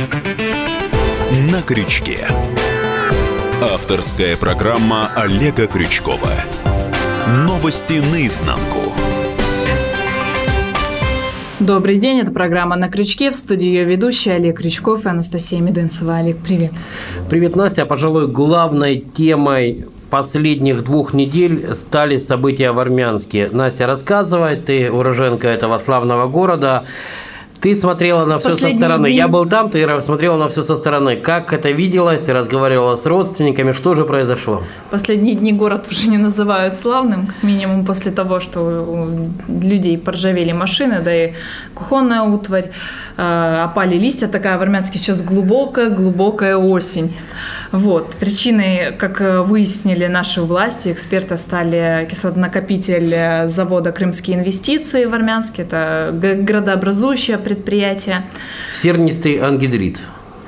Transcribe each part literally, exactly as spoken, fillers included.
На крючке. Авторская программа Олега Крючкова. Новости наизнанку. Добрый день, это программа «На крючке». В студии ее ведущие Олег Крючков и Анастасия Медынцева. Олег, привет. Привет, Настя. Пожалуй, главной темой последних двух недель стали события в Армянске. Настя, рассказывай, ты уроженка этого славного города. Ты смотрела на все Последние со стороны. Дни... Я был там, ты смотрела на все со стороны. Как это виделось? Ты разговаривала с родственниками. Что же произошло? Последние дни город уже не называют славным, как минимум после того, что у людей поржавели машины, да и кухонная утварь, опали листья. Такая в Армянске сейчас глубокая-глубокая осень. Вот. Причиной, как выяснили наши власти, эксперты, стали кислотонакопитель завода «Крымские инвестиции» в Армянске. Это градообразующее предприятие. Сернистый ангидрид.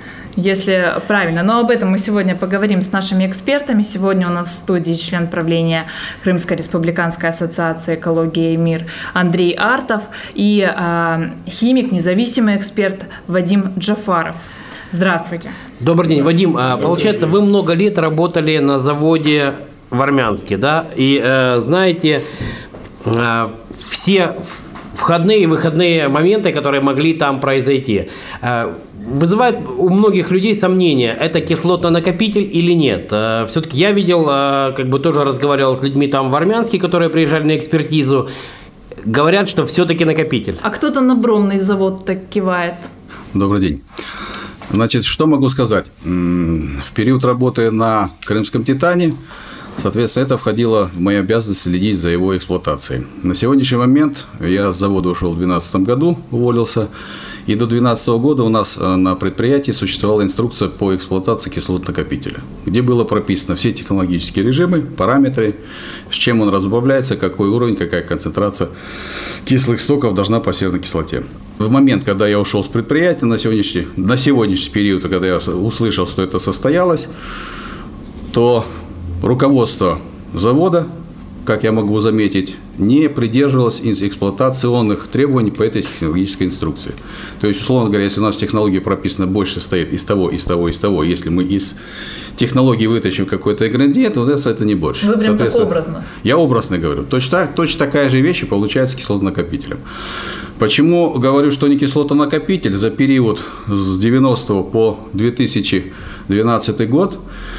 Если правильно. Но об этом мы сегодня поговорим с нашими экспертами. Сегодня у нас в студии член правления Крымской республиканской ассоциации «Экология и мир» Андрей Артов и э, химик, независимый эксперт Вадим Джафаров. Здравствуйте. Добрый день, Вадим. Добрый Получается, день. Вы много лет работали на заводе в Армянске, да? И э, знаете, э, все входные и выходные моменты, которые могли там произойти, э, вызывают у многих людей сомнения, это кислотонакопитель или нет. Э, все-таки я видел, э, как бы тоже разговаривал с людьми там в Армянске, которые приезжали на экспертизу, говорят, что все-таки накопитель. А кто-то на бромный завод так кивает. Добрый день. Значит, что могу сказать? В период работы на Крымском титане, соответственно, это входило в мои обязанности следить за его эксплуатацией. На сегодняшний момент я с завода ушел в две тысячи двенадцатом году, уволился, и до две тысячи двенадцатого года у нас на предприятии существовала инструкция по эксплуатации кислотонакопителя, где было прописано все технологические режимы, параметры, с чем он разбавляется, какой уровень, какая концентрация кислых стоков должна по серной кислоте. В момент, когда я ушел с предприятия, на сегодняшний, на сегодняшний период, когда я услышал, что это состоялось, то руководство завода, как я могу заметить, не придерживалось эксплуатационных требований по этой технологической инструкции. То есть, условно говоря, если у нас в технологии прописано больше стоит из того, из того, из того, если мы из технологии вытащим какой-то ингредиент, вот это, это не больше. Вы прям так образно. Я образно говорю. Точно, точно такая же вещь и получается с кислотонакопителем. Почему говорю, что не кислотонакопитель? За период с девяностого по две тысячи двенадцатый год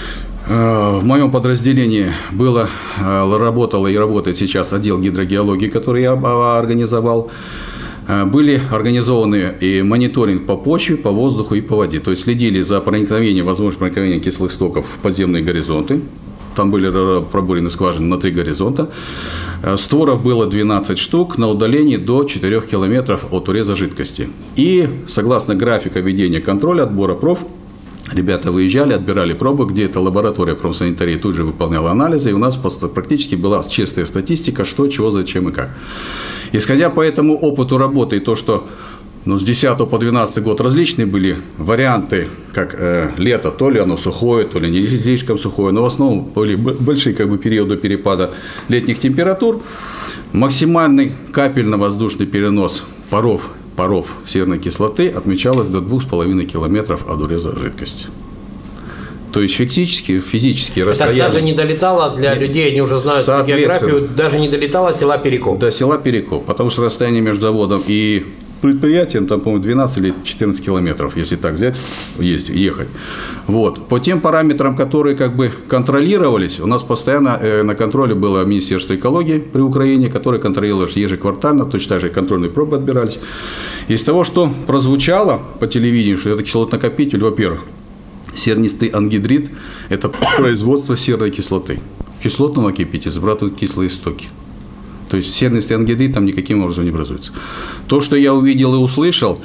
в моем подразделении было, работало и работает сейчас отдел гидрогеологии, который я организовал. Были организованы и мониторинг по почве, по воздуху и по воде. То есть следили за проникновением, возможным проникновением кислых стоков в подземные горизонты. Там были пробурены скважины на три горизонта. Створов было двенадцать штук на удалении до четырёх километров от уреза жидкости. И согласно графика ведения контроля, отбора проф, ребята выезжали, отбирали пробы, где эта лаборатория промсанитарии тут же выполняла анализы, и у нас практически была чистая статистика, что, чего, зачем и как. Исходя по этому опыту работы и то, что ну, с десятого по двенадцатый год различные были варианты, как э, лето, то ли оно сухое, то ли не слишком сухое, но в основном были большие как бы, периоды перепада летних температур, максимальный капельно-воздушный перенос паров паров серной кислоты отмечалось до двух с половиной километров от уреза жидкости. То есть физически, физически расстояние... Это даже не долетало для людей, они уже знают географию, даже не долетало села Перекоп. До села Перекоп, потому что расстояние между заводом и предприятием, там, по-моему, двенадцать или четырнадцать километров, если так взять, есть, ехать. Вот. По тем параметрам, которые как бы контролировались, у нас постоянно э, на контроле было Министерство экологии при Украине, которое контролировалось ежеквартально, точно так же и контрольные пробы отбирались. Из того, что прозвучало по телевидению, что это кислотонакопитель, во-первых, сернистый ангидрид – это производство серной кислоты. В кислотонакопитель сбрасывают кислые стоки. То есть сернистый ангидрид там никаким образом не образуется. То, что я увидел и услышал,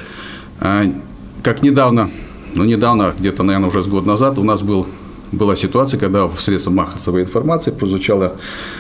как недавно, ну недавно, где-то, наверное, уже с год назад, у нас был, была ситуация, когда в средствах массовой информации прозвучало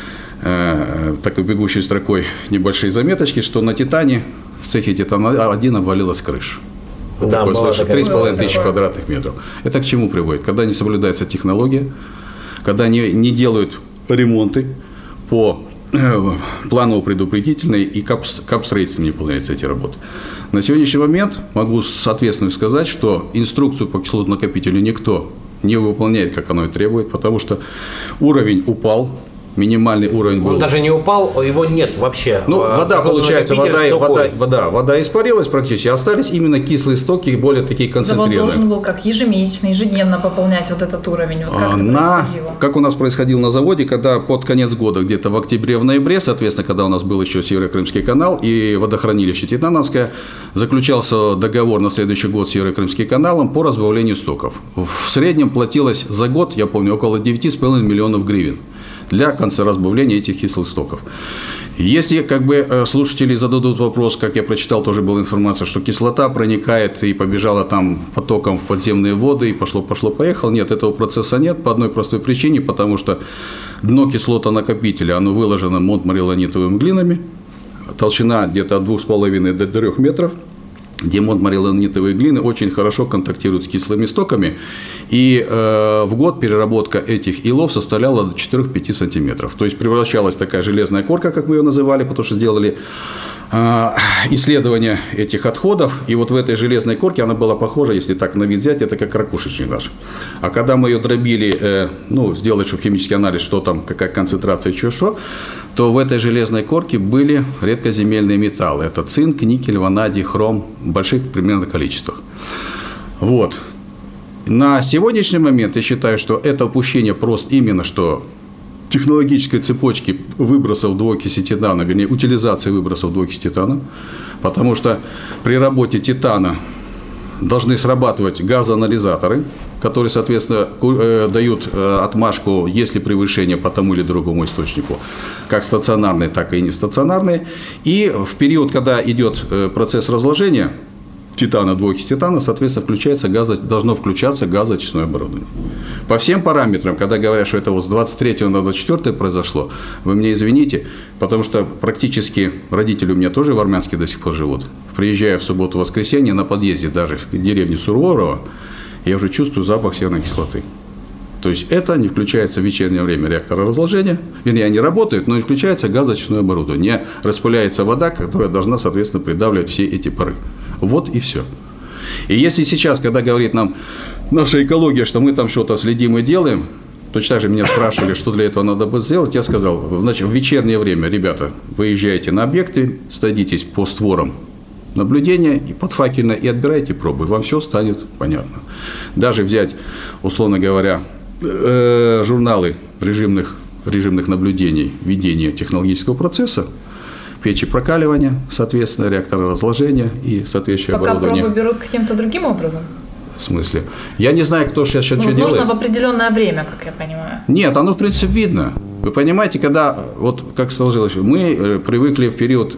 э, такой бегущей строкой небольшие заметочки, что на «Титане» в цехе «Титан один» обвалилась крыша. Вот да, такое слышно, три с половиной тысячи квадратных метров. Это к чему приводит? Когда не соблюдается технология, когда не, не делают ремонты по планово-предупредительной и капстроительством не выполняются эти работы. На сегодняшний момент могу с ответственностью сказать, что инструкцию по кислотонакопителю никто не выполняет, как оно и требует, потому что уровень упал. Минимальный уровень был. Он даже не упал, его нет вообще. Ну, вода, получается, вода, вода, вода, вода испарилась практически, остались именно кислые стоки, более такие концентрированные. Завод должен был как ежемесячно, ежедневно пополнять вот этот уровень. Вот как это на, происходило? Как у нас происходило на заводе, когда под конец года, где-то в октябре, в ноябре, соответственно, когда у нас был еще Северо-Крымский канал и водохранилище Титановское, заключался договор на следующий год с Северо-Крымским каналом по разбавлению стоков. В среднем платилось за год, я помню, около девять с половиной миллионов гривен для концеразбавления этих кислых стоков. Если как бы слушатели зададут вопрос, как я прочитал, тоже была информация, что кислота проникает и побежала там потоком в подземные воды, и пошло-пошло-поехало. Нет, этого процесса нет по одной простой причине, потому что дно кислотонакопителя, оно выложено монтмарилонитовыми глинами, толщина где-то от двух с половиной до трёх метров, где монтмарилонитовые глины очень хорошо контактируют с кислыми стоками, и э, в год переработка этих илов составляла до четыре-пять сантиметров. То есть превращалась такая железная корка, как мы ее называли, потому что сделали э, исследование этих отходов, и вот в этой железной корке она была похожа, если так на вид взять, это как ракушечник наш. А когда мы ее дробили, э, ну, сделать, чтобы химический анализ, что там, какая концентрация, что, что, то в этой железной корке были редкоземельные металлы. Это цинк, никель, ванадий, хром в больших примерно количествах. Вот. На сегодняшний момент я считаю, что это опущение просто именно что технологической цепочки выбросов двуокиси титана, вернее, утилизации выбросов двуокиси титана, потому что при работе титана должны срабатывать газоанализаторы, которые, соответственно, дают отмашку, есть ли превышение по тому или другому источнику, как стационарные, так и нестационарные. И в период, когда идет процесс разложения титана, двуокись титана, соответственно, включается газо, должно включаться газоочистное оборудование. По всем параметрам, когда говорят, что это вот с двадцать третьего на двадцать четвёртое произошло, вы меня извините, потому что практически родители у меня тоже в Армянске до сих пор живут. Приезжая в субботу-воскресенье, на подъезде даже в деревню Суроворово, я уже чувствую запах серной кислоты. То есть это не включается в вечернее время реактора разложения, вернее, они работают, но не включается газоочистное оборудование, не распыляется вода, которая должна, соответственно, придавливать все эти пары. Вот и все. И если сейчас, когда говорит нам наша экология, что мы там что-то следим и делаем, точно так же меня спрашивали, что для этого надо будет сделать, я сказал, значит, в вечернее время, ребята, выезжайте на объекты, садитесь по створам наблюдения и подфакельно и отбирайте пробы, вам все станет понятно. Даже взять, условно говоря, журналы режимных, режимных наблюдений ведения технологического процесса, печи прокаливания, соответственно, реакторы разложения и соответствующее Пока оборудование. Пока пробы берут каким-то другим образом? В смысле? Я не знаю, кто сейчас что, ну, что нужно делает. в определенное время, как я понимаю. Нет, оно, в принципе, видно. Вы понимаете, когда, вот как сложилось, мы привыкли в период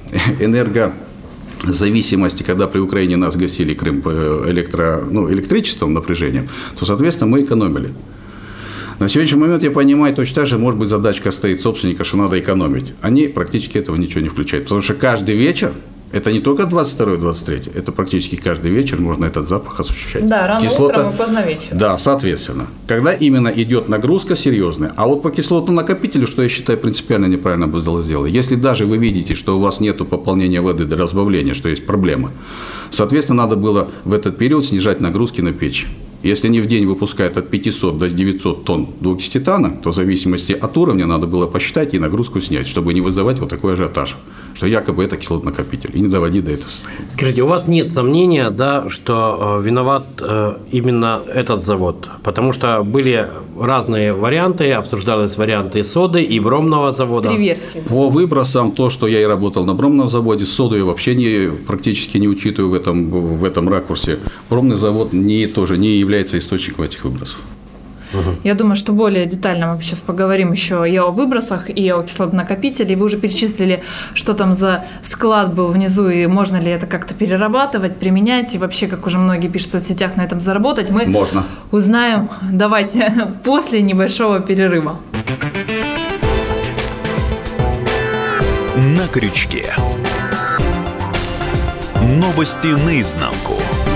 энергозависимости, когда при Украине нас гасили Крым электро, ну, электричеством, напряжением, то, соответственно, мы экономили. На сегодняшний момент я понимаю, точно так же, может быть, задачка стоит собственника, что надо экономить. Они практически этого ничего не включают. Потому что каждый вечер, это не только двадцать второе двадцать третье, это практически каждый вечер можно этот запах ощущать. Да, рано Кислота... утром и поздно вечером. Да, соответственно. Когда именно идет нагрузка серьезная. А вот по кислотонакопителю, что я считаю принципиально неправильно было сделано. Если даже вы видите, что у вас нет пополнения воды для разбавления, что есть проблема, соответственно, надо было в этот период снижать нагрузки на печь. Если они в день выпускают от пятисот до девятисот тонн двуокиси титана, то в зависимости от уровня надо было посчитать и нагрузку снять, чтобы не вызывать вот такой ажиотаж, что якобы это кислотонакопитель, и не доводить до этого состояния. Скажите, у вас нет сомнения, да, что виноват именно этот завод? Потому что были разные варианты, обсуждались варианты соды и бромного завода. Три версии. По выбросам, то, что я и работал на бромном заводе, соду я вообще не, практически не учитываю в этом, в этом ракурсе. Бромный завод не, тоже не является источником этих выбросов. Я думаю, что более детально мы сейчас поговорим еще и о выбросах, и о кислотонакопителе. Вы уже перечислили, что там за склад был внизу, и можно ли это как-то перерабатывать, применять, и вообще, как уже многие пишут в соцсетях, на этом заработать. Мы можно. Узнаем, давайте, после небольшого перерыва. На крючке. Новости наизнанку.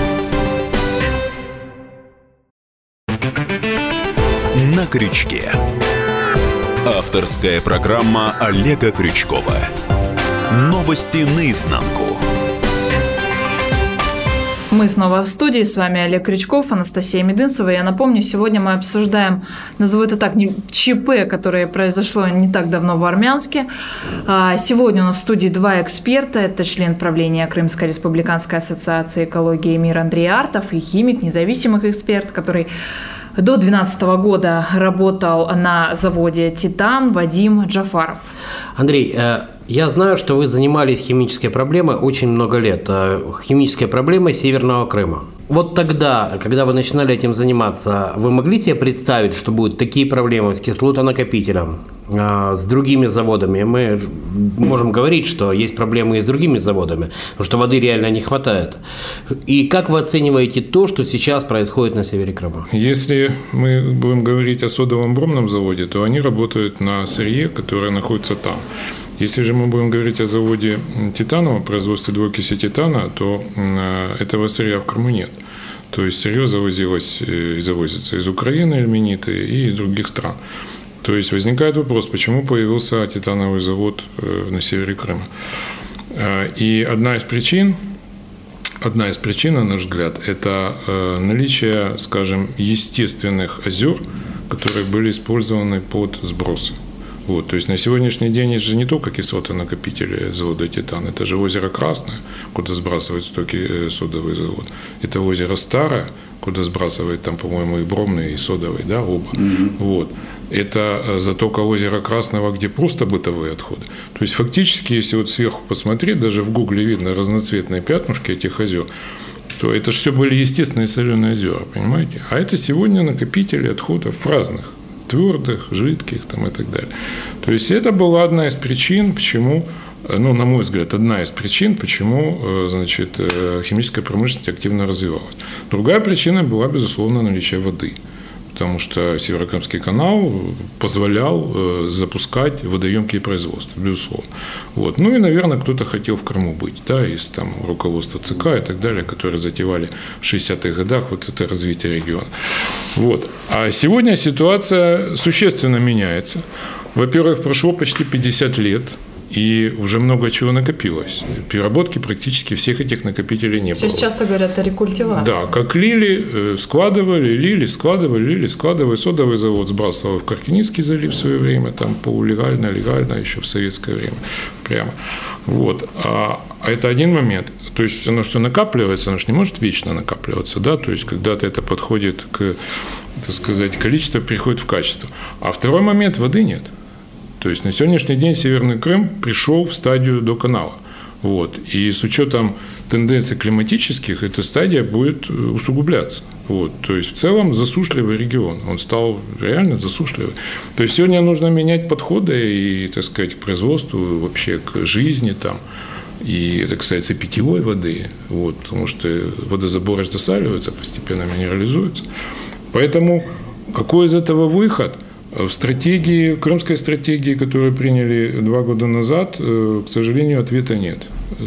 На крючке. Авторская программа Олега Крючкова. Новости наизнанку. Мы снова в студии. С вами Олег Крючков, Анастасия Медынцева. Я напомню, сегодня мы обсуждаем, назову это так, ЧП, которое произошло не так давно в Армянске. Сегодня у нас в студии два эксперта. Это член правления Крымской республиканской ассоциации экологии и мира Андрей Артов и химик, независимый эксперт, который до две тысячи двенадцатого года работал на заводе «Титан», Вадим Джафаров. Андрей, я знаю, что вы занимались химической проблемой очень много лет. Химической проблемой Северного Крыма. Вот тогда, когда вы начинали этим заниматься, вы могли себе представить, что будут такие проблемы с кислотонакопителем, с другими заводами? Мы можем говорить, что есть проблемы и с другими заводами, потому что воды реально не хватает. И как вы оцениваете то, что сейчас происходит на севере Крыма? Если мы будем говорить о содовом бромном заводе, то они работают на сырье, которое находится там. Если же мы будем говорить о заводе титанового производства двуокиси титана, то этого сырья в Крыму нет. То есть сырье завозилось и завозится из Украины, альмениты, и из других стран. То есть возникает вопрос, почему появился титановый завод на севере Крыма. И одна из причин, одна из причин, на наш взгляд, это наличие, скажем, естественных озер, которые были использованы под сбросы. Вот, то есть на сегодняшний день это же не только кислотонакопители завода «Титан», это же озеро Красное, куда сбрасывает стоки содовый завод. Это озеро Старое, куда сбрасывает там, по-моему, и бромный, и содовый, да, оба. Mm-hmm. Вот. Это затока озера Красного, где просто бытовые отходы. То есть фактически, если вот сверху посмотреть, даже в Гугле видно разноцветные пятнышки этих озер, то это же все были естественные соленые озера, понимаете? А это сегодня накопители отходов разных. Твердых, жидких там, и так далее. То есть это была одна из причин, почему, ну, на мой взгляд, одна из причин, почему, значит, химическая промышленность активно развивалась. Другая причина была, безусловно, наличие воды. Потому что Северокрымский канал позволял запускать водоемкие производства, безусловно. Вот. Ну и, наверное, кто-то хотел в Крыму быть, да, из там, руководства ЦК и так далее, которые затевали в шестидесятых годах вот это развитие региона. Вот. А сегодня ситуация существенно меняется. Во-первых, прошло почти пятьдесят лет. И уже много чего накопилось. Переработки практически всех этих накопителей не было. Сейчас часто говорят о рекультивации. Да, как лили, складывали, лили, складывали, лили, складывали. Содовый завод сбрасывал в Каркининский залив в свое время, там полулегально, легально, еще в советское время. Прямо. Вот. А это один момент. То есть оно все накапливается, оно же не может вечно накапливаться. Да? То есть когда-то это подходит к, так сказать, количество переходит в качество. А второй момент – воды нет. То есть на сегодняшний день Северный Крым пришел в стадию до канала. Вот. И с учетом тенденций климатических, эта стадия будет усугубляться. Вот. То есть в целом засушливый регион. Он стал реально засушливый. То есть сегодня нужно менять подходы и, так сказать, к производству, вообще к жизни там. И это касается питьевой воды, вот, потому что водозаборы засаливаются, постепенно минерализуются. Поэтому какой из этого выход? В стратегии, крымской стратегии, которую приняли два года назад, к сожалению, ответа нет.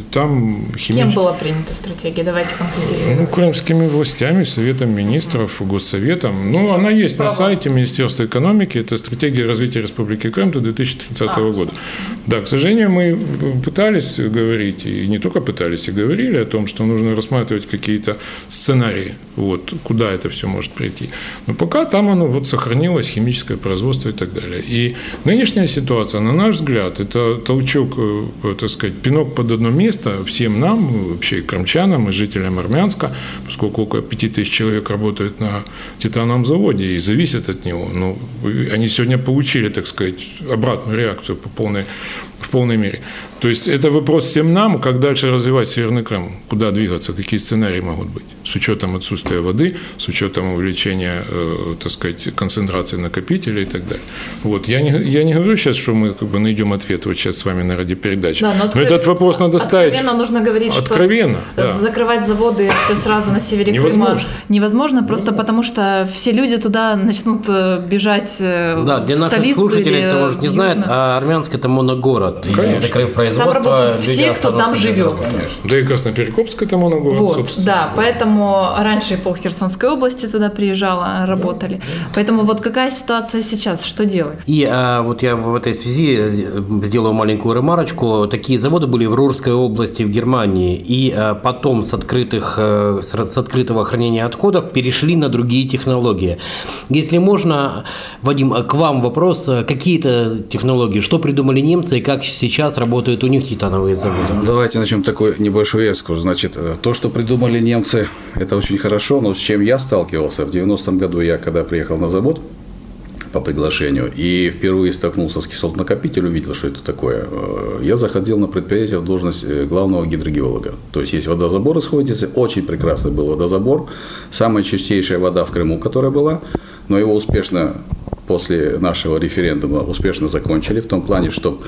Там химич... Кем была принята стратегия? Давайте конкретизируем. Ну, крымскими властями, Советом министров, Госсоветом. Ну, она есть Право. на сайте Министерства экономики. Это стратегия развития Республики Крым до две тысячи тридцатого а. года. Да, к сожалению, мы пытались говорить, и не только пытались, и говорили о том, что нужно рассматривать какие-то сценарии, вот, куда это все может прийти. Но пока там оно вот сохранилось, химическое производство и так далее. И нынешняя ситуация, на наш взгляд, это толчок, так сказать, пинок под одно место всем нам, вообще и крымчанам, и жителям Армянска, поскольку около пяти тысяч человек работают на титановом заводе и зависят от него. Ну, они сегодня получили, так сказать, обратную реакцию по полной, в полной мере. То есть это вопрос всем нам, как дальше развивать Северный Крым, куда двигаться, какие сценарии могут быть, с учетом отсутствия воды, с учетом увеличения, э, так сказать, концентрации накопителей и так далее. Вот. Я, не, я не говорю сейчас, что мы как бы найдем ответ вот сейчас с вами на радиопередаче, да, но, откров... но этот вопрос надо ставить. Откровенно нужно говорить, откровенно, что да. закрывать заводы все сразу на севере невозможно. Крыма невозможно, просто ну, потому что все люди туда начнут бежать да, в для столицу. Наших слушателей, или кто может не знает, а Армянск – это моногород. И закрыв производства. Там работают люди все, кто там останутся без живет. работы. Да и Красноперекопск это моногород, Вот, собственно. да, поэтому раньше и пол Херсонской области туда приезжала, работали. Поэтому вот какая ситуация сейчас, что делать? И а, вот я в этой связи сделаю маленькую ремарочку. Такие заводы были в Рурской области, в Германии, и а, потом с, открытых, с, с открытого хранения отходов перешли на другие технологии. Если можно, Вадим, к вам вопрос. Какие-то технологии, что придумали немцы и как сейчас работают у них титановые заводы? Давайте начнем такой небольшой экскурс. Значит, то, что придумали немцы, это очень хорошо, но с чем я сталкивался в девяностом году, я когда приехал на завод по приглашению и впервые столкнулся с кислотонакопителем, увидел, что это такое, я заходил на предприятие в должность главного гидрогеолога. То есть есть водозабор исходится, очень прекрасный был водозабор, самая чистейшая вода в Крыму, которая была, но его успешно после нашего референдума успешно закончили в том плане, что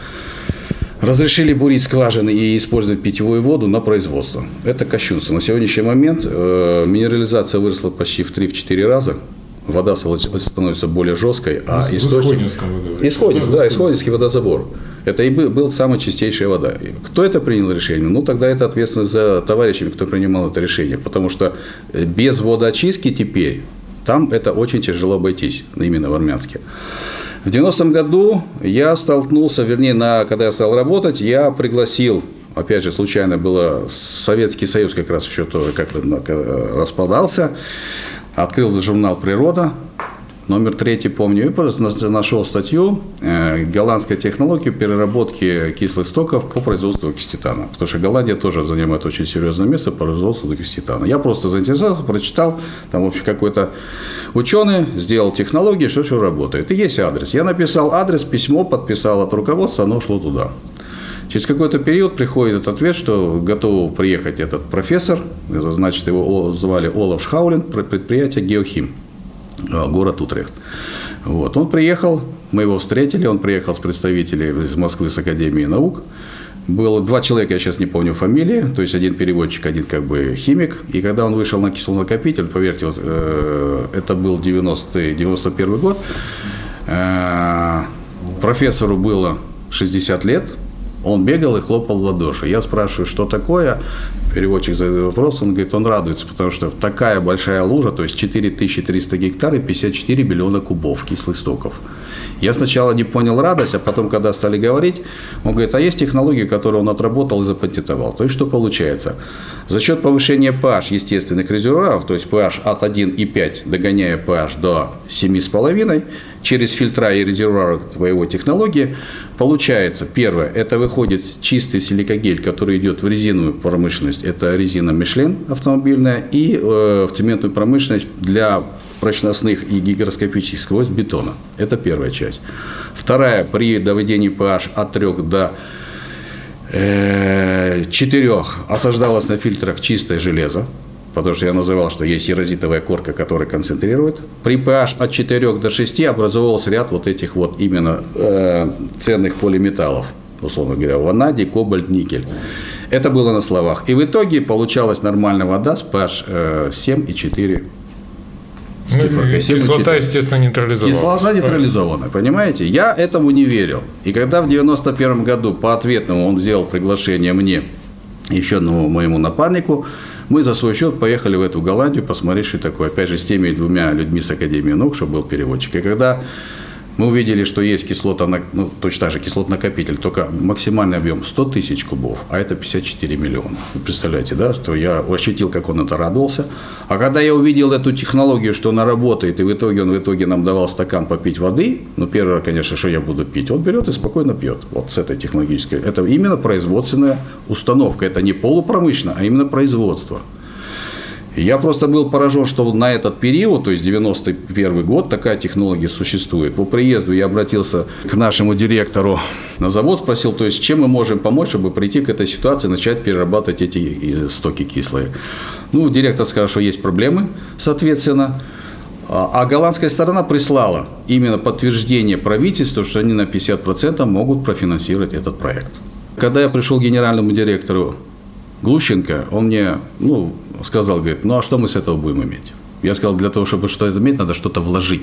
разрешили бурить скважины и использовать питьевую воду на производство. Это кощунство. На сегодняшний момент э, минерализация выросла почти в три-четыре раза. Вода становится более жесткой, а В источник... Исходинском вы говорите. Исходинск, да, Исходинский водозабор. Это и был, был самая чистейшая вода. Кто это принял решение? Ну, тогда это ответственность за товарищами, кто принимал это решение. Потому что без водоочистки теперь там это очень тяжело обойтись, именно в Армянске. В девяностом году я столкнулся, вернее, на, когда я стал работать, я пригласил, опять же, случайно было, Советский Союз как раз еще тоже как-то распадался, открыл журнал «Природа», номер третий, помню, и просто нашел статью «Голландская технология переработки кислых стоков по производству окиситана». Потому что Голландия тоже занимает очень серьезное место по производству окиситана. Я просто заинтересовался, прочитал, там, в общем, какой-то ученый сделал технологии, что что работает. И есть адрес. Я написал адрес, письмо, подписал от руководства, оно шло туда. Через какой-то период приходит этот ответ, что готов приехать этот профессор, это значит, его звали Олаф Шхаулен, предприятие «Геохим», город Утрехт. Вот. Он приехал, мы его встретили, он приехал с представителями из Москвы с Академии наук. Было два человека, я сейчас не помню фамилии, то есть один переводчик, один как бы химик. И когда он вышел на кислотонакопитель, поверьте, вот, э, это был девяностый, девяносто первый год, э, профессору было шестьдесят лет, он бегал и хлопал в ладоши. Я спрашиваю, что такое? Переводчик задает вопрос, он говорит, он радуется, потому что такая большая лужа, то есть четыре тысячи триста гектар и пятьдесят четыре миллиона кубов кислых стоков. Я сначала не понял радость, а потом, когда стали говорить, он говорит, а есть технологии, которые он отработал и запатентовал. То есть, что получается? За счет повышения pH естественных резервуаров, то есть pH от один и пять, догоняя pH до семь и пять, через фильтра и резервуары твоего технологии, получается, первое, это выходит чистый силикагель, который идет в резиновую промышленность, это резина Мишлен автомобильная, и э, в цементную промышленность для прочностных и гигроскопических свойств бетона. Это первая часть. Вторая, при доведении pH от трёх до четырёх осаждалось на фильтрах чистое железо, потому что я называл, что есть ерозитовая корка, которая концентрирует. При pH от четырёх до шести образовался ряд вот этих вот именно э, ценных полиметаллов, условно говоря, ванадий, кобальт, никель. Это было на словах. И в итоге получалась нормальная вода с pH э, семь и четыре. Ну, кислота, естественно, нейтрализована. Кислота нейтрализованная, понимаете? Я этому не верил. И когда в девяносто первом году по ответному он сделал приглашение мне, еще одному моему напарнику, мы за свой счет поехали в эту Голландию посмотреть, что такое. Опять же, с теми двумя людьми с Академии наук, что был переводчик. И когда мы увидели, что есть кислота, ну, точно так же кислотонакопитель, только максимальный объем сто тысяч кубов, а это пятьдесят четыре миллиона. Вы представляете, да, что я ощутил, как он это радовался. А когда я увидел эту технологию, что она работает, и в итоге он в итоге нам давал стакан попить воды, ну, первое, конечно, что я буду пить, он берет и спокойно пьет. Вот с этой технологической. Это именно производственная установка. Это не полупромышленное, а именно производство. Я просто был поражен, что на этот период, то есть девяносто первый год, такая технология существует. По приезду я обратился к нашему директору на завод, спросил, то есть чем мы можем помочь, чтобы прийти к этой ситуации, начать перерабатывать эти стоки кислые. Ну, директор сказал, что есть проблемы, соответственно. А голландская сторона прислала именно подтверждение правительству, что они на пятьдесят процентов могут профинансировать этот проект. Когда я пришел к генеральному директору Глущенко, он мне, ну, сказал, говорит, ну а что мы с этого будем иметь? Я сказал, для того, чтобы что-то иметь, надо что-то вложить.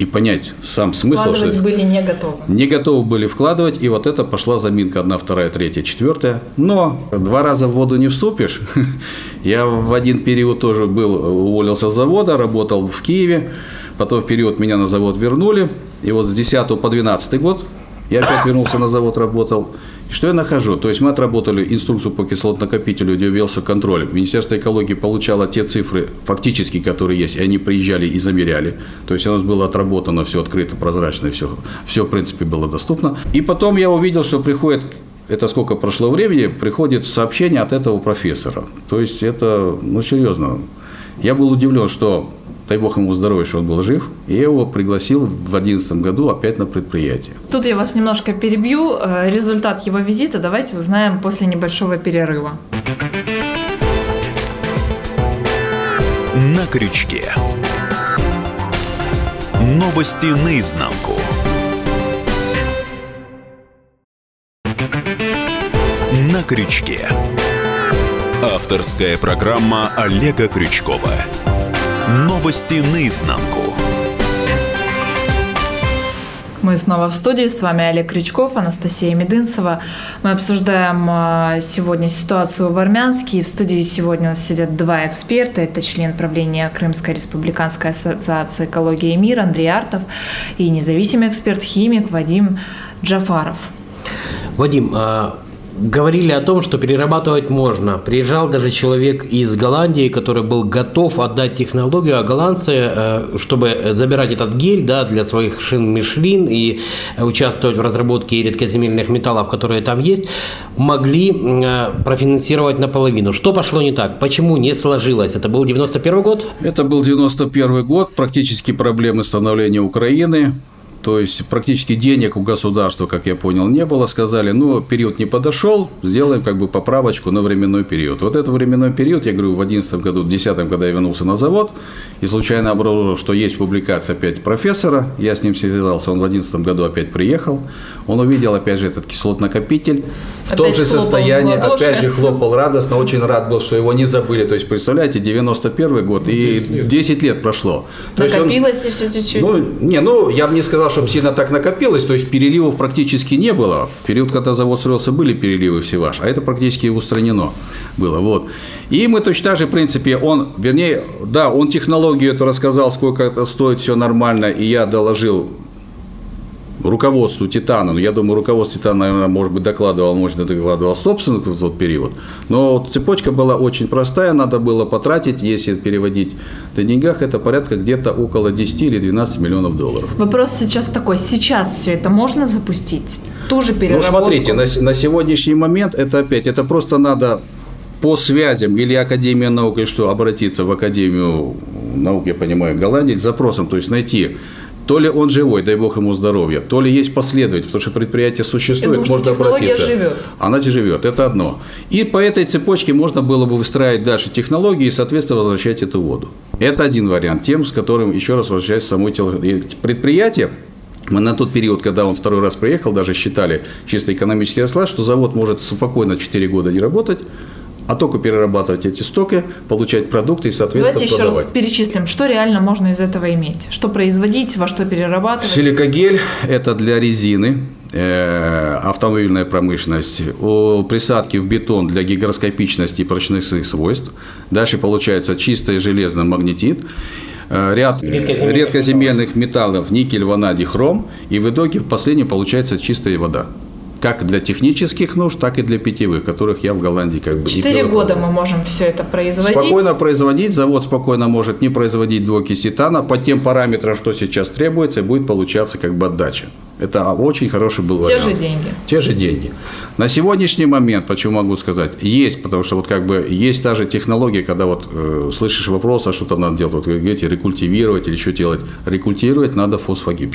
и понять сам смысл. Вкладывать что были не готовы. Не готовы были вкладывать, и вот это пошла заминка одна, вторая, третья, четвертая. Но два раза в воду не вступишь. Я в один период тоже был, уволился с завода, работал в Киеве, потом в период меня на завод вернули, и вот с десятого по двенадцатый год я опять вернулся на завод, работал. И что я нахожу? То есть мы отработали инструкцию по кислотонакопителю, где велся контроль. Министерство экологии получало те цифры, фактически, которые есть, и они приезжали и замеряли. То есть у нас было отработано все открыто, прозрачно, все, все в принципе было доступно. И потом я увидел, что приходит, это сколько прошло времени, приходит сообщение от этого профессора. То есть это, ну серьезно, я был удивлен, что, дай бог ему здоровья, что он был жив, и я его пригласил в две тысячи одиннадцатом году опять на предприятие. Тут я вас немножко перебью. Результат его визита давайте узнаем после небольшого перерыва. На крючке. Новости наизнанку. На крючке. Авторская программа Олега Крючкова. Новости наизнанку. Мы снова в студии, с вами Олег Крючков, Анастасия Медынцева. Мы обсуждаем сегодня ситуацию в Армянске. В студии сегодня у нас сидят два эксперта. Это член правления Крымской республиканской ассоциации экологии и мира Андрей Артов и независимый эксперт-химик Вадим Джафаров. Вадим, говорили о том, что перерабатывать можно. Приезжал даже человек из Голландии, который был готов отдать технологию, а голландцы, чтобы забирать этот гель, да, для своих шин Мишлин и участвовать в разработке редкоземельных металлов, которые там есть, могли профинансировать наполовину. Что пошло не так? Почему не сложилось? Это был девяносто первый год? Это был девяносто первый год, практически проблемы становления Украины. То есть практически денег у государства, как я понял, не было. Сказали, ну, период не подошел, сделаем как бы поправочку на временной период. Вот этот временной период, я говорю, в одиннадцатом году, в десятом, когда я вернулся на завод, и случайно обнаружил, что есть публикация опять профессора, я с ним связался, он в одиннадцатом году опять приехал, он увидел опять же этот кислотонакопитель, в опять том же состоянии, опять же хлопал радостно, очень рад был, что его не забыли. То есть, представляете, девяносто первый год, и десять лет прошло. То накопилось еще чуть-чуть? Ну, не, ну, я бы не сказал, чтобы сильно так накопилось, то есть переливов практически не было. В период, когда завод строился, были переливы в Севаш, а это практически устранено было. Вот. И мы точно так же, в принципе, он, вернее, да, он технологию эту рассказал, сколько это стоит, все нормально, и я доложил руководству Титана, ну, я думаю, руководство Титана, наверное, может быть, докладывал, может, не докладывал собственник в тот период, но цепочка была очень простая, надо было потратить, если переводить на деньгах, это порядка где-то около десять или двенадцать миллионов долларов. Вопрос сейчас такой, сейчас все это можно запустить? Ту же переработку? Ну, смотрите, на, на сегодняшний момент это опять, это просто надо по связям или Академия наук, или что, обратиться в Академию наук, я понимаю, Голландии, с запросом, то есть найти, то ли он живой, дай бог ему здоровья, то ли есть последователь, потому что предприятие существует, я думаю, можно обратиться. Живет. Она живет, это одно. И по этой цепочке можно было бы выстраивать дальше технологии и, соответственно, возвращать эту воду. Это один вариант, тем, с которым, еще раз возвращаясь к самой предприятие. Мы на тот период, когда он второй раз приехал, даже считали чисто экономический расклад, что завод может спокойно четыре года не работать, а только перерабатывать эти стоки, получать продукты и, соответственно, давайте продавать. Еще раз перечислим, что реально можно из этого иметь, что производить, во что перерабатывать. Силикагель – это для резины, э, автомобильная промышленность, о, присадки в бетон для гигроскопичности и прочных свойств. Дальше получается чистое железо, магнетит. Ряд редкоземельных, редкоземельных металлов, никель, ванадий, хром, и в итоге в последнем получается чистая вода. Как для технических нужд, так и для питьевых, которых я в Голландии как бы не Четыре года мы можем все это производить. Спокойно производить, завод спокойно может не производить двуокись титана по тем параметрам, что сейчас требуется, и будет получаться как бы отдача. Это очень хороший был вариант. Те же деньги. Те же деньги. На сегодняшний момент, почему могу сказать, есть, потому что вот как бы есть та же технология, когда вот э, слышишь вопрос, а что-то надо делать, вот вы говорите, рекультивировать или что делать. Рекультивировать надо фосфогипс.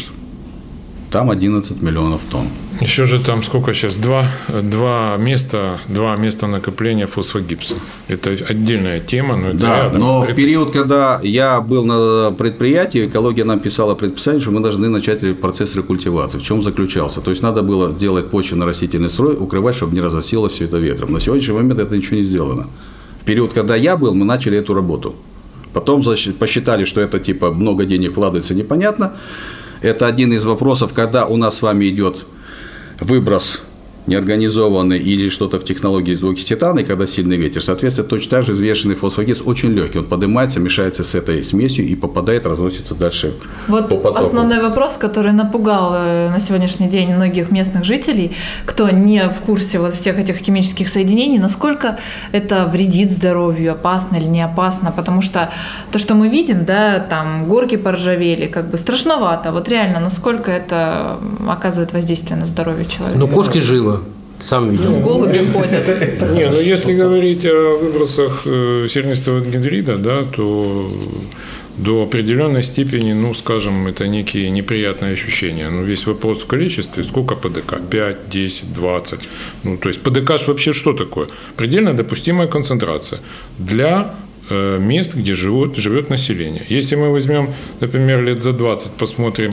Там одиннадцать миллионов тонн. Еще же там сколько сейчас? Два, два, места, два места накопления фосфогипса. Это отдельная тема. Но это да, рядом. но в период, когда я был на предприятии, экология нам писала предписание, что мы должны начать процесс рекультивации. В чем заключался? То есть надо было сделать почвенно-растительный слой, укрывать, чтобы не разносило все это ветром. На сегодняшний момент это ничего не сделано. В период, когда я был, мы начали эту работу. Потом посчитали, что это типа много денег вкладывается непонятно. Это один из вопросов, когда у нас с вами идет выброс неорганизованный или что-то в технологии из двуокиси титана, и когда сильный ветер. Соответственно, точно так же взвешенный фосфогаз очень легкий. Он поднимается, мешается с этой смесью и попадает, разносится дальше вот по потоку. Основной вопрос, который напугал на сегодняшний день многих местных жителей, кто не в курсе вот всех этих химических соединений, насколько это вредит здоровью, опасно или не опасно, потому что то, что мы видим, да, там горки поржавели, как бы страшновато. Вот реально, насколько это оказывает воздействие на здоровье человека? Ну, кошки живы. Сам видел. Ну, голуби ходят. Не, ну если говорить о выбросах сернистого гидрида, да, то до определенной степени, ну, скажем, это некие неприятные ощущения. Но весь вопрос в количестве, сколько ПДК? пять, десять, двадцать. Ну, то есть ПДК вообще что такое? Предельно допустимая концентрация для мест, где живут, живет население. Если мы возьмем, например, лет за двадцать, посмотрим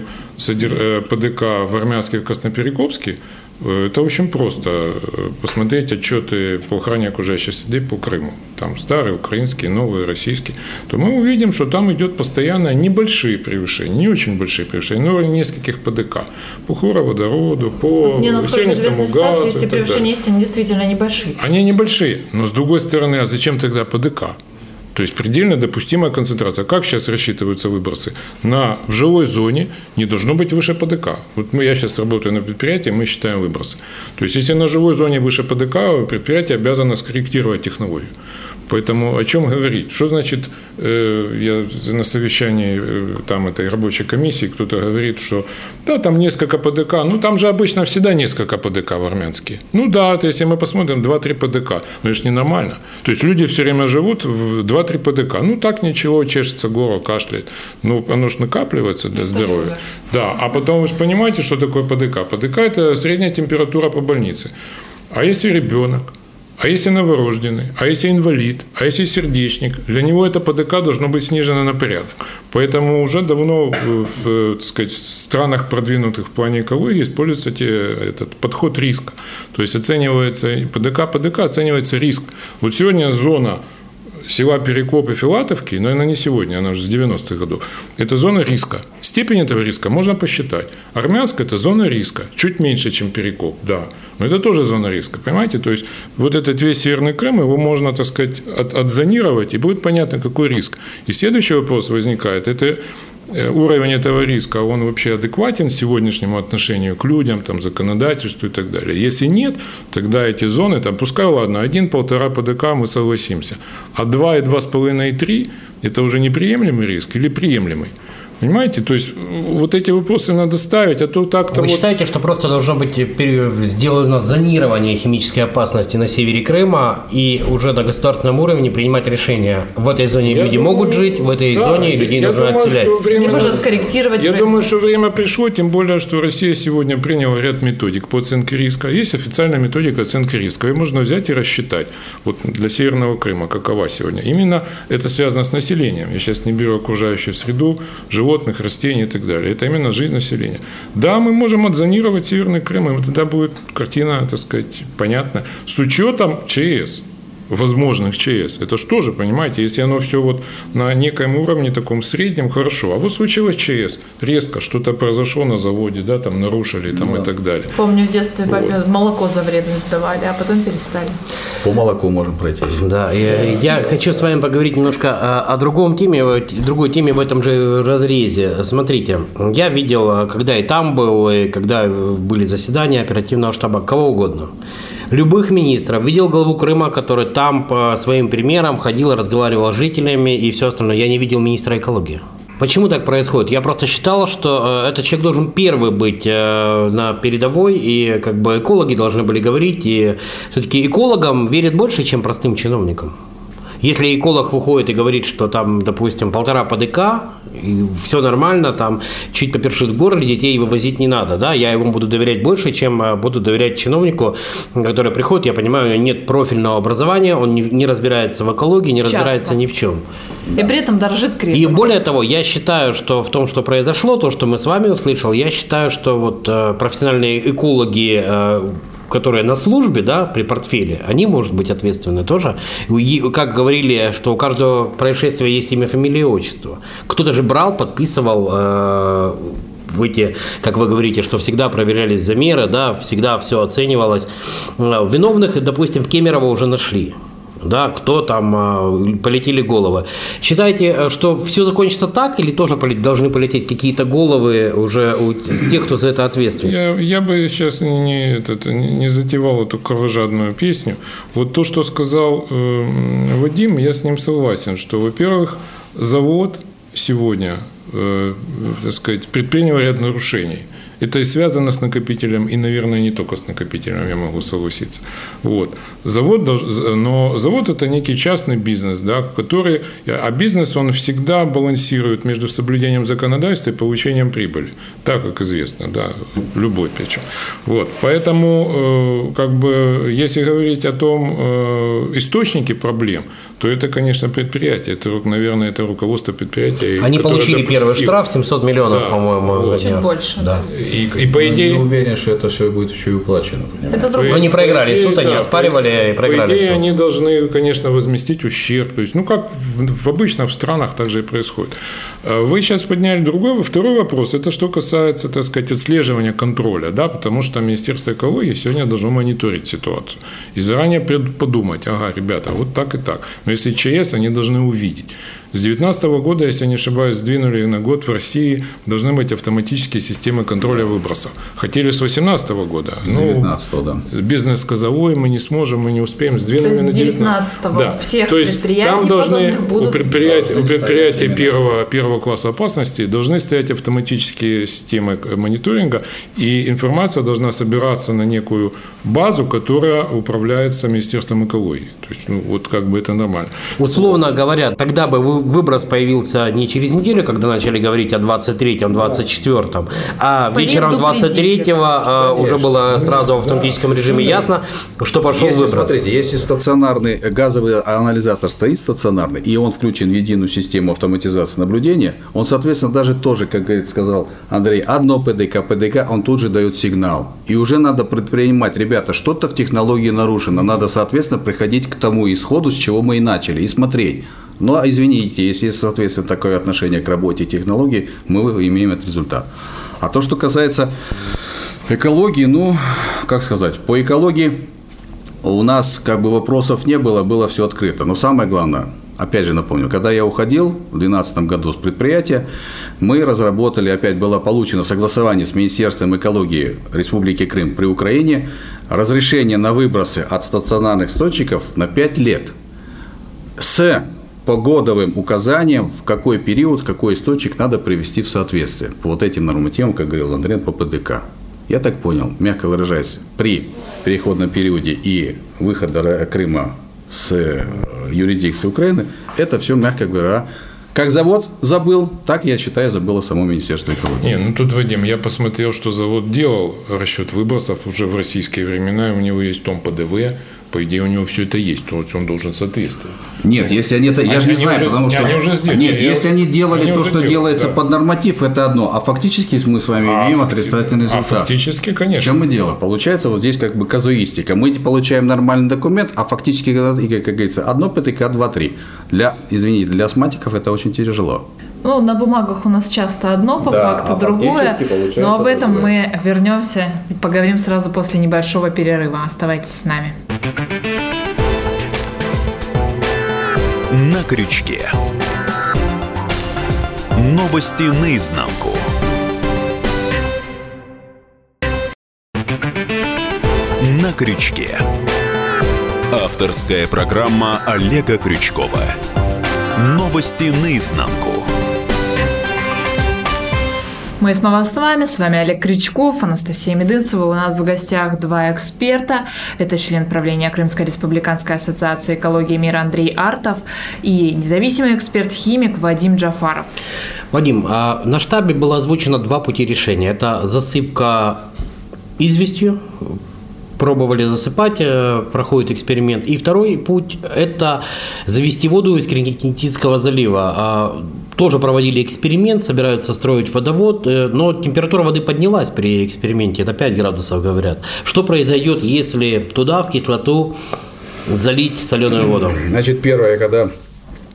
ПДК в Армянске и в Красноперекопске, это очень просто. Посмотреть отчеты по охране окружающей среды по Крыму. Там старые, украинские, новые, российские. То мы увидим, что там идет постоянно небольшие превышения, не очень большие превышения, но нескольких ПДК. По хлороводороду, по мне, сернистому газу. Если превышения есть, они действительно небольшие. Они небольшие. Но с другой стороны, а зачем тогда ПДК? То есть предельно допустимая концентрация. Как сейчас рассчитываются выбросы? На, в жилой зоне не должно быть выше ПДК. Вот мы, я сейчас работаю на предприятии, мы считаем выбросы. То есть если на жилой зоне выше ПДК, предприятие обязано скорректировать технологию. Поэтому о чем говорить? Что значит, э, я на совещании э, там этой рабочей комиссии кто-то говорит, что да, там несколько ПДК, ну там же обычно всегда несколько ПДК в Армянске. Ну да, то если мы посмотрим два-три ПДК, ну это же ненормально. То есть люди все время живут в два-три ПДК, ну так ничего, чешется горло, кашляет. Ну оно же накапливается для здоровья. Да, а потом вы же понимаете, что такое ПДК? ПДК – это средняя температура по больнице. А если ребенок? А если новорожденный, а если инвалид, а если сердечник, для него это ПДК должно быть снижено на порядок. Поэтому уже давно в, так сказать, в странах, продвинутых в плане экологии, используется те, этот подход риска. То есть оценивается ПДК, ПДК оценивается риск. Вот сегодня зона села Перекоп и Филатовки, наверное, не сегодня, она уже с девяностых годов, это зона риска. Степень этого риска можно посчитать. Армянск – это зона риска, чуть меньше, чем Перекоп, да. Но это тоже зона риска, понимаете? То есть вот этот весь Северный Крым, его можно, так сказать, от, отзонировать, и будет понятно, какой риск. И следующий вопрос возникает – это уровень этого риска, он вообще адекватен сегодняшнему отношению к людям, там, законодательству и так далее. Если нет, тогда эти зоны, там, пускай, ладно, один-полтора ПДК мы согласимся, а два и два с половиной и три – это уже неприемлемый риск или приемлемый? Понимаете? То есть вот эти вопросы надо ставить, а то так-то... Вы вот... считаете, что просто должно быть сделано зонирование химической опасности на севере Крыма и уже на государственном уровне принимать решения? В этой зоне я люди думаю, могут жить, в этой да, зоне людей нужно думаю, отселять. Время... Можно скорректировать. Я думаю, что время пришло, тем более, что Россия сегодня приняла ряд методик по оценке риска. Есть официальная методика оценки риска. Ее можно взять и рассчитать. Вот для Северного Крыма какова сегодня. Именно это связано с населением. Я сейчас не беру окружающую среду, животных, растений и так далее. Это именно жизнь населения. Да, мы можем отзонировать Северный Крым, и тогда будет картина, так сказать, понятна. С учетом ЧС, возможных ЧС. Это что же, понимаете, если оно все вот на некоем уровне, таком среднем, хорошо. А вот случилось ЧС, резко что-то произошло на заводе, да, там нарушили там, да. и так далее. Помню, в детстве вот. молоко за вредность сдавали, а потом перестали. По молоку можем пройтись. Да, я, я хочу с вами поговорить немножко о, о другом теме, другой теме в этом же разрезе. Смотрите, я видел, когда и там был, и когда были заседания оперативного штаба, кого угодно. Любых министров. Видел главу Крыма, который там по своим примерам ходил, разговаривал с жителями и все остальное. Я не видел министра экологии. Почему так происходит? Я просто считал, что этот человек должен первый быть на передовой, и как бы экологи должны были говорить. И все-таки экологам верят больше, чем простым чиновникам. Если эколог выходит и говорит, что там, допустим, полтора ПДК, и все нормально, там чуть попершит в горле, детей вывозить не надо, да, я ему буду доверять больше, чем буду доверять чиновнику, который приходит, я понимаю, у него нет профильного образования, он не, не разбирается в экологии, не Часто. разбирается ни в чем. И при этом дорожит креслом. И более того, я считаю, что в том, что произошло, то, что мы с вами услышали, я считаю, что вот профессиональные экологи, которые на службе, да, при портфеле, они, может быть, ответственны тоже. И, как говорили, что у каждого происшествия есть имя, фамилия и отчество. Кто-то же брал, подписывал э, выйти, как вы говорите, что всегда проверялись замеры, да, всегда все оценивалось. Виновных, допустим, в Кемерово уже нашли. Да, кто там, полетели головы. Считаете, что все закончится так, или тоже должны полететь какие-то головы уже у тех, кто за это ответственен? Я, я бы сейчас не, этот, не затевал эту кровожадную песню. Вот то, что сказал э, Вадим, я с ним согласен, что, во-первых, завод сегодня, э, так сказать, предпринял ряд нарушений. Это и связано с накопителем, и, наверное, не только с накопителем, я могу согласиться. Вот. Завод, но завод – это некий частный бизнес, да, который, а бизнес, он всегда балансирует между соблюдением законодательства и получением прибыли, так, как известно, да, любой причем. Вот. Поэтому, как бы, если говорить о том источнике проблем, то это, конечно, предприятие. Это, наверное, это руководство предприятия. Они получили первый штраф, семьсот миллионов, да, по-моему. Вот. Чуть больше. Да. И, и по идее... Я не уверен, что это все будет еще и уплачено. Это другое. Они проиграли идее, суд, они да, оспаривали и проиграли по идее, суд. Они должны, конечно, возместить ущерб. То есть, ну, как в, в обычных странах так же и происходит. Вы сейчас подняли другой, второй вопрос. Это что касается, так сказать, отслеживания контроля. Да, потому что Министерство экологии сегодня должно мониторить ситуацию. И заранее подумать, ага, ребята, вот так и так. Но если ЧС, они должны увидеть. С две тысячи девятнадцатого года, если я не ошибаюсь, сдвинули на год в России должны быть автоматические системы контроля выбросов. Хотели с две тысячи восемнадцатого года. С две тысячи девятнадцатого, ну, да. Бизнес сказал, ой, мы не сможем, мы не успеем. Сдвинули на две тысячи девятнадцатого. Да. Всех То есть предприятий там должны, будут... у предприятия, у предприятия первого, первого класса опасности должны стоять автоматические системы мониторинга, и информация должна собираться на некую базу, которая управляется Министерством экологии. То есть, ну, вот как бы это нормально. Условно говоря, тогда бы вы выброс появился не через неделю, когда начали говорить о двадцать третьем, двадцать четвёртом, а вечером двадцать третьего уже было сразу в автоматическом режиме ясно, что пошел если, выброс. Смотрите, если стационарный газовый анализатор стоит стационарный, и он включен в единую систему автоматизации наблюдения, он, соответственно, даже тоже, как говорит, сказал Андрей, одно ПДК, ПДК, он тут же дает сигнал. И уже надо предпринимать, ребята, что-то в технологии нарушено, надо, соответственно, приходить к тому исходу, с чего мы и начали, и смотреть. Но, извините, если, соответственно, такое отношение к работе и технологии, мы имеем этот результат. А то, что касается экологии, ну, как сказать, по экологии у нас как бы вопросов не было, было все открыто. Но самое главное, опять же напомню, когда я уходил в две тысячи двенадцатом году с предприятия, мы разработали, опять было получено согласование с Министерством экологии Республики Крым при Украине, разрешение на выбросы от стационарных источников на пять лет с погодовым указанием, в какой период, какой источник надо привести в соответствие по вот этим нормативам, как говорил Андрей, по ПДК. Я так понял, мягко выражаясь, при переходном периоде и выхода Крыма с юрисдикции Украины, это все, мягко говоря, как завод забыл, так, я считаю, забыло само Министерство экологии. Не, ну тут, Вадим, я посмотрел, что завод делал расчет выбросов уже в российские времена, у него есть том ПДВ, по идее, у него все это есть, то есть он должен соответствовать. Нет, если они это, я они, же не они знаю, уже, потому что... Они уже сделали, нет, я, если они делали они то, что делали, делается да. под норматив, это одно, а фактически мы с вами а имеем факти... отрицательный результат. А фактически, конечно. В чем мы дело? Получается вот здесь как бы казуистика. Мы получаем нормальный документ, а фактически, как, как говорится, одно ПТК, два, три. Для, извините, для астматиков это очень тяжело. Ну, на бумагах у нас часто одно, по да, факту а другое. Но об этом другое. мы вернемся и поговорим сразу после небольшого перерыва. Оставайтесь с нами. На крючке. Новости наизнанку. На крючке. Авторская программа Олега Крючкова. Новости наизнанку. Мы снова с вами. С вами Олег Крючков, Анастасия Медынцева. У нас в гостях два эксперта. Это член правления Крымской республиканской ассоциации экологии мира Андрей Артов и независимый эксперт-химик Вадим Джафаров. Вадим, на штабе было озвучено два пути решения. Это засыпка известью. Пробовали засыпать, проходит эксперимент. И второй путь – это завести воду из Крикетинского залива. Тоже проводили эксперимент, собираются строить водовод, но температура воды поднялась при эксперименте, это пять градусов, говорят. Что произойдет, если туда, в кислоту, залить соленую воду? Значит, первое, когда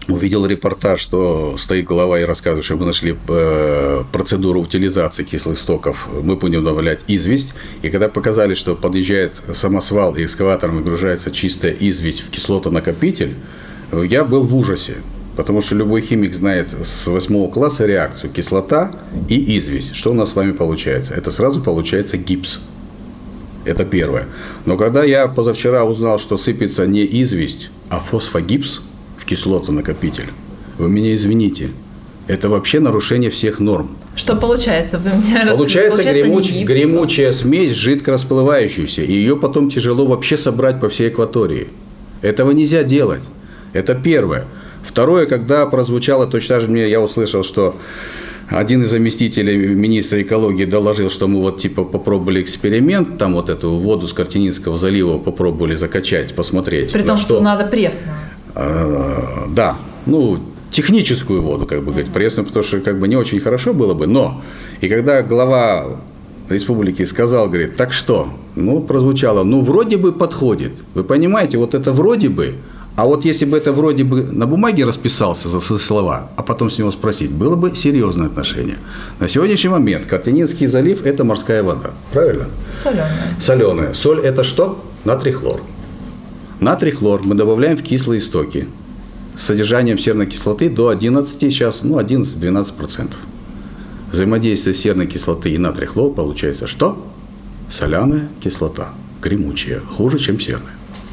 увидел репортаж, что стоит голова и рассказывает, что мы нашли э, процедуру утилизации кислых стоков, мы будем добавлять известь. И когда показали, что подъезжает самосвал и экскаватором выгружается чистая известь в кислотонакопитель, я был в ужасе. Потому что любой химик знает с восьмого класса реакцию кислота и известь. Что у нас с вами получается? Это сразу получается гипс. Это первое. Но когда я позавчера узнал, что сыпется не известь, а фосфогипс в кислотонакопитель, вы меня извините, это вообще нарушение всех норм. Что получается? Вы мне получается получается гремуч, гипс, гремучая смесь, жидко расплывающаяся, и ее потом тяжело вообще собрать по всей экватории. Этого нельзя делать. Это первое. Второе, когда прозвучало, точно так же мне, я услышал, что один из заместителей министра экологии доложил, что мы вот типа попробовали эксперимент, там вот эту воду с Картининского залива попробовали закачать, посмотреть. При том, что, что надо пресную. А, да, ну, техническую воду, как бы говорить, пресную, потому что как бы не очень хорошо было бы, но, и когда глава республики сказал, говорит, так что, ну, прозвучало, ну, вроде бы подходит, вы понимаете, вот это вроде бы. А вот если бы это вроде бы на бумаге расписался за свои слова, а потом с него спросить, было бы серьезное отношение. На сегодняшний момент Картининский залив – это морская вода. Правильно? Соленая. Соленая. Соль – это что? Натрий хлор. Натрий хлор мы добавляем в кислые стоки с содержанием серной кислоты до одиннадцати, сейчас ну, одиннадцать-двенадцать процентов. Взаимодействие серной кислоты и натрий хлор получается что? Соляная кислота. Гремучая. Хуже, чем серная.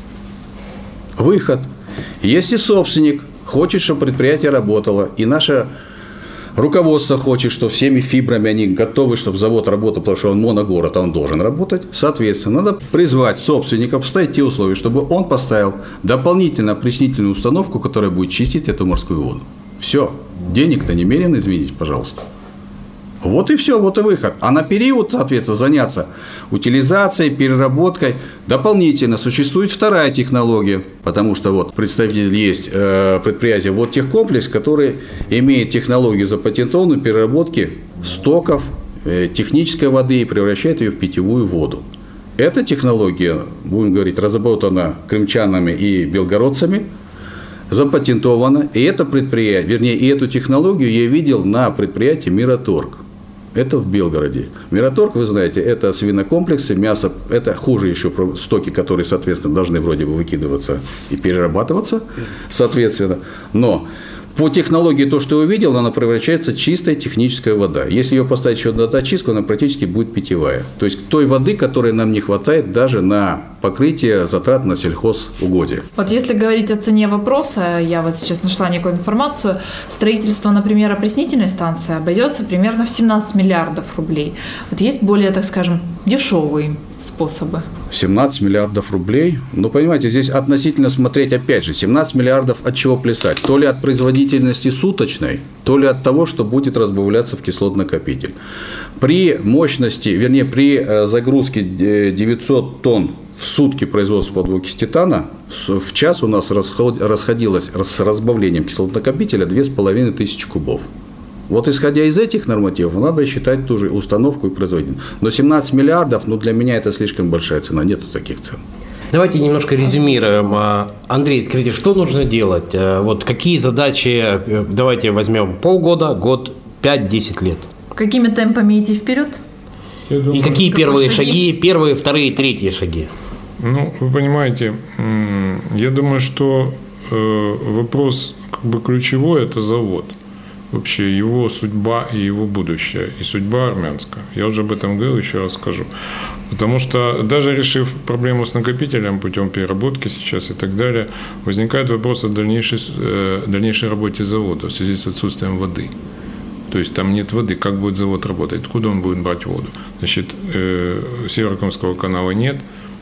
Выход. Если собственник хочет, чтобы предприятие работало, и наше руководство хочет, что всеми фибрами они готовы, чтобы завод работал, потому что он моногород, а он должен работать, соответственно, надо призвать собственника, поставить те условия, чтобы он поставил дополнительно опреснительную установку, которая будет чистить эту морскую воду. Все. Денег-то немерено, извините, пожалуйста. Вот и все, вот и выход. А на период, соответственно, заняться утилизацией, переработкой. Дополнительно существует вторая технология, потому что вот представитель есть э, предприятие «Водтехкомплекс», который имеет технологию запатентованную переработки стоков э, технической воды и превращает ее в питьевую воду. Эта технология, будем говорить, разработана крымчанами и белгородцами, запатентована. И это предприятие, вернее, и эту технологию я видел на предприятии «Мираторг». Это в Белгороде. Мираторг, вы знаете, это свинокомплексы, мясо, это хуже еще стоки, которые, соответственно, должны вроде бы выкидываться и перерабатываться, соответственно. Но по технологии то, что я увидел, она превращается в чистая техническая вода. Если ее поставить еще на дочистку, она практически будет питьевая. То есть той воды, которой нам не хватает даже на покрытие затрат на сельхозугодие. Вот если говорить о цене вопроса, я вот сейчас нашла некую информацию, строительство, например, опреснительной станции обойдется примерно в семнадцать миллиардов рублей. Вот есть более, так скажем, дешевые способы. семнадцать миллиардов рублей. Ну, понимаете, здесь относительно смотреть, опять же, семнадцать миллиардов от чего плясать? То ли от производительности суточной, то ли от того, что будет разбавляться в кислотонакопитель. При мощности, вернее, при загрузке девятьсот тонн в сутки производства по двуокиси титана, в час у нас расходилось с разбавлением кислотонакопителя две с половиной тысячи кубов. Вот исходя из этих нормативов, надо считать ту же установку и производительность. Но семнадцать миллиардов, ну для меня это слишком большая цена, нет таких цен. Давайте немножко резюмируем. Андрей, скажите, что нужно делать? Вот какие задачи, давайте возьмем полгода, год, пять-десять лет. Какими темпами идти вперед? Я думаю, и какие первые шаги? шаги, первые, вторые, третьи шаги? Ну, вы понимаете, я думаю, что вопрос как бы ключевой – это завод. Вообще его судьба и его будущее, и судьба армянская. Я уже об этом говорил, еще раз скажу. Потому что даже решив проблему с накопителем путем переработки сейчас и так далее, возникает вопрос о дальнейшей, дальнейшей работе завода в связи с отсутствием воды. То есть там нет воды, как будет завод работать, откуда он будет брать воду. Значит, Северокумского канала нет,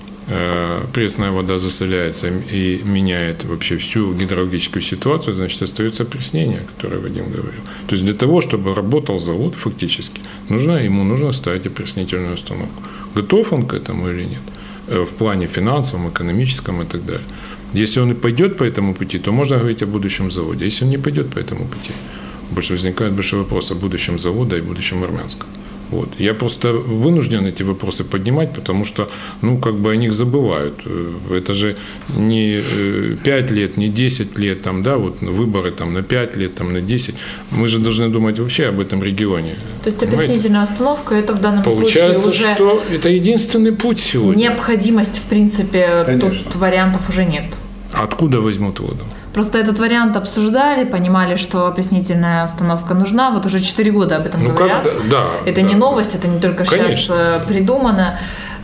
пресная вода засоляется и меняет вообще всю гидрологическую ситуацию, значит, остается опреснение, которое Вадим говорил. То есть для того, чтобы работал завод фактически, нужно, ему нужно ставить опреснительную установку. Готов он к этому или нет? В плане финансовом, экономическом и так далее. Если он и пойдет по этому пути, то можно говорить о будущем заводе. Если он не пойдет по этому пути, больше возникает большой вопрос о будущем завода и будущем армянском. Вот. Я просто вынужден эти вопросы поднимать, потому что, ну, как бы о них забывают. Это же не пять лет, не десять лет, там, да, вот выборы там, на пять лет, там, на десять. Мы же должны думать вообще об этом регионе. То есть опреснительная установка – это в данном Получается, случае уже… что это единственный путь сегодня. Необходимость, в принципе, Конечно. тут вариантов уже нет. Откуда возьмут воду? Просто этот вариант обсуждали, понимали, что опреснительная установка нужна. Вот уже четыре года об этом Ну, говорят. как, да, это да. не новость, это не только Конечно. сейчас придумано.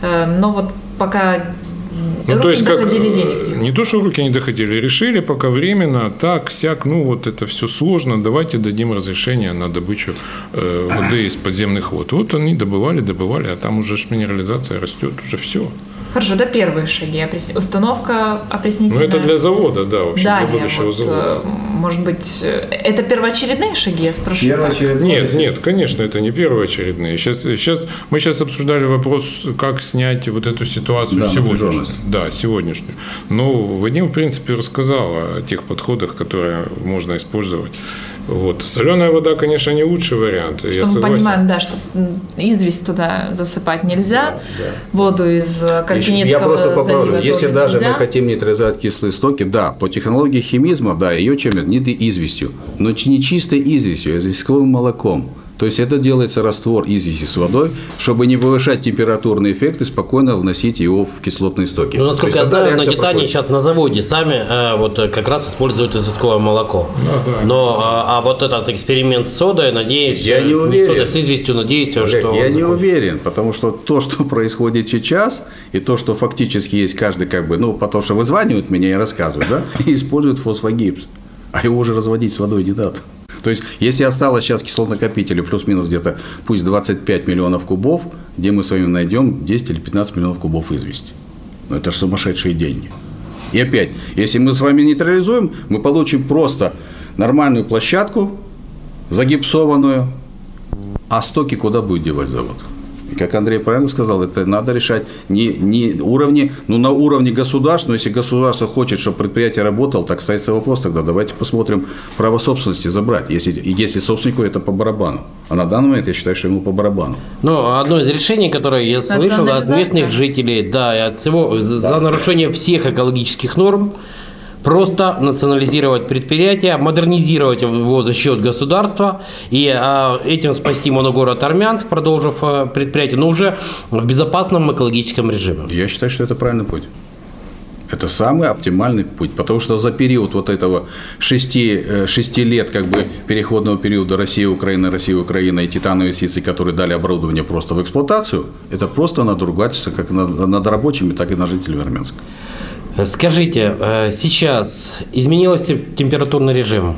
Но вот пока Ну, руки то есть, не как, доходили денег. не то, что руки не доходили, решили пока временно, так, сяк, ну вот это все сложно, давайте дадим разрешение на добычу э, воды из подземных вод. Вот они добывали, добывали, а там уже ж минерализация растет, уже все. Хорошо, это первые шаги. Опрес- Установка Ну, опреснительная. это для завода, да, вообще, Далее, для будущего вот, завода. э, может быть, э, это первоочередные шаги, я спрошу. так? Нет, нет, конечно, это не первоочередные. Сейчас, сейчас, мы сейчас обсуждали вопрос, как снять вот эту ситуацию Да, сегодняшнюю. напряженность. Да, сегодняшнюю. Но Вадим, в принципе, рассказал о тех подходах, которые можно использовать. Вот. Соленая вода, конечно, не лучший вариант. Я Что мы согласен. понимаем, да, что м, известь туда засыпать нельзя, воду из э, Каркинецкого Я просто поправлю. залива Если тоже даже нельзя. мы хотим нейтрализовать кислые стоки, да, по технологии химизма, да, ее чем-то не известью, но не чистой известью, а известковым молоком. То есть это делается раствор извести с водой, чтобы не повышать температурный эффект и спокойно вносить его в кислотные стоки. Ну, насколько я То есть тогда знаю, на реакция Титане проходит. сейчас на заводе сами э, вот э, как раз используют известковое молоко. Да, да, Но а, а вот этот эксперимент с содой, надеюсь, Я не э, уверен. с содой, с известью, надеюсь, Олег, что я он не закончится. уверен, потому что то, что происходит сейчас, и то, что фактически есть каждый, как бы, ну, потому что вызванивают меня и рассказывают, да, и используют фосфогипс, а его уже разводить с водой не дадут. То есть, если осталось сейчас кислотнакопителей плюс-минус где-то, пусть двадцать пять миллионов кубов, где мы с вами найдем десять или пятнадцать миллионов кубов извести. Ну, это же сумасшедшие деньги. И опять, если мы с вами нейтрализуем, мы получим просто нормальную площадку, загипсованную, а стоки куда будет девать завод? И как Андрей правильно сказал, это надо решать не, не уровни, ну на уровне государства, но если государство хочет, чтобы предприятие работало, так ставится вопрос тогда, давайте посмотрим право собственности забрать, если, если собственнику это по барабану. А на данный момент я считаю, что ему по барабану. Ну, одно из решений, которое я слышал от местных жителей, да, и от всего, за за нарушение всех экологических норм, просто национализировать предприятие, модернизировать его за счет государства и а, этим спасти моногород Армянск, продолжив а, предприятие, но уже в безопасном экологическом режиме. Я считаю, что это правильный путь. Это самый оптимальный путь, потому что за период вот этого шести, шести лет как бы переходного периода Россия-Украина, Россия-Украина и титановые инвестиции, которые дали оборудование просто в эксплуатацию, это просто надругательство как над, над рабочими, так и над жителями Армянска. Скажите, сейчас изменился температурный режим?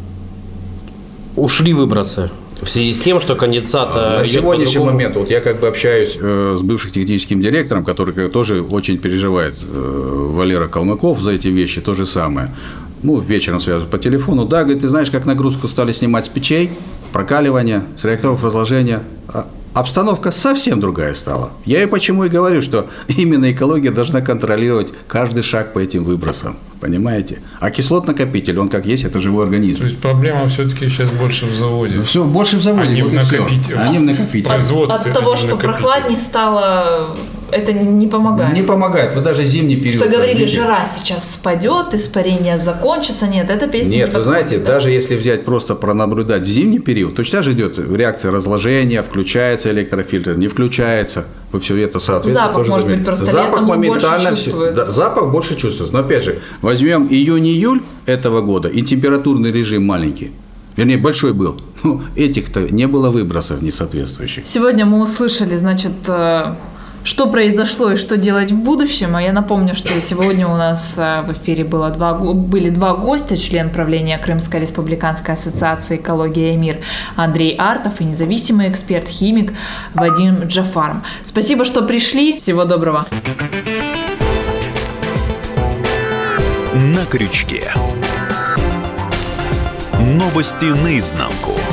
Ушли выбросы в связи с тем, что конденсат На идет сегодняшний по-другому? момент, вот я как бы общаюсь э, с бывшим техническим директором, который тоже очень переживает, э, Валера Калмыков, за эти вещи, то же самое. Ну, вечером связываюсь по телефону. Да, говорит, ты знаешь, как нагрузку стали снимать с печей, прокаливания, с реакторов разложения. Обстановка совсем другая стала. Я и почему и говорю, что именно экология должна контролировать каждый шаг по этим выбросам. Понимаете? А кислотнакопитель, он как есть, это живой организм. То есть проблема все-таки сейчас больше в заводе. Все, больше в заводе. А не вот в и всё. накопителе. А не в накопителе. В производстве, От того, а не в что накопителе. прохладнее стало, это не помогает. Не помогает. Вы даже зимний период. Что говорили, возьмите. жара сейчас спадет, испарение закончится. Нет, эта песня не Нет, вы подходит, знаете, да? даже если взять просто пронаблюдать в зимний период, точно же идет реакция разложения, включается электрофильтр, не включается. Вы все это соответственно Запах, тоже может быть, заметите. просто Запах летом он моментально больше все- чувствуется. да, запах больше чувствуется. Но опять же, возьмем июнь-июль этого года, и температурный режим маленький. Вернее, большой был. Ну, этих-то не было выбросов несоответствующих. Сегодня мы услышали, значит, э, что произошло и что делать в будущем. А я напомню, что сегодня у нас э, в эфире было два, го- были два гостя, член правления Крымской республиканской ассоциации «Экология и мир» Андрей Артов и независимый эксперт, химик Вадим Джафаров. Спасибо, что пришли. Всего доброго. На крючке. Новости наизнанку.